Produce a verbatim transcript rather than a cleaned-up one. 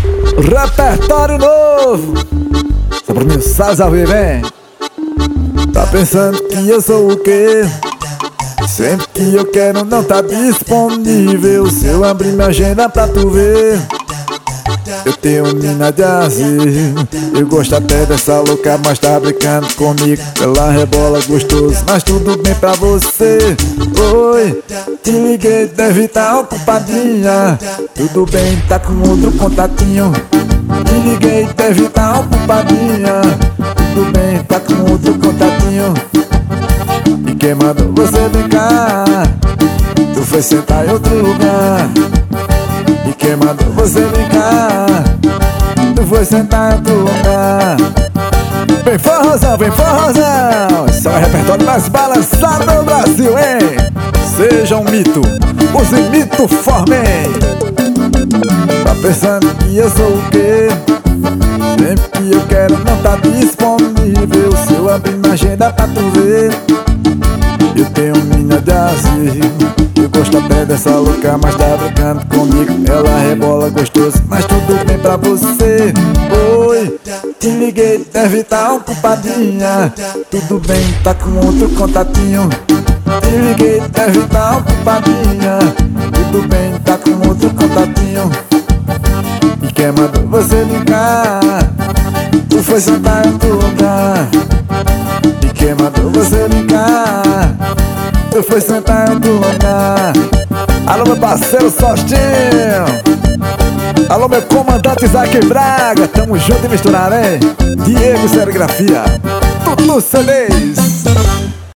Repertório novo. Só pra mim, Salles ao vivo, hein? Tá pensando que eu sou o quê? Sempre que eu quero não tá disponível. Se eu abrir minha agenda pra tu ver, eu tenho mina de azir. Eu gosto até dessa louca, mas tá brincando comigo. Ela rebola gostoso, mas tudo bem pra você. Oi, te liguei, deve tá ocupadinha. Tudo bem, tá com outro contatinho. Te liguei, deve tá ocupadinha. Tudo bem, tá com outro contatinho. E quem mandou você brincar? Tu foi sentar em outro lugar. E quem mandou você brincar? Tu foi sentar em outro lugar. Vem forrozão, vem forrozão. Esse é o repertório mais balançado do Brasil, hein? Seja um mito, use mito, formem. Tá pensando que eu sou o quê? Sempre que eu quero não tá disponível. Se eu abrir minha agenda pra tu ver, eu tenho mina de azir. Eu gosto até dessa louca, mas tá brincando comigo. Ela rebola gostoso, mas tudo bem pra você. Oi, te liguei, deve tá ocupadinha. Tudo bem, tá com outro contatinho. Te liguei, deve tá ocupadinha. Tudo bem, tá com outro contatinho. E quem mandou você brincar? Tu foi sentar em outro lugar. E quem mandou você brincar? Tu foi sentar em outro lugar. Alô, meu parceiro Sostinho. Alô, meu comandante Isaac Braga. Tamo junto e misturado, hein? Diego Serigrafia, Tutu C Ds.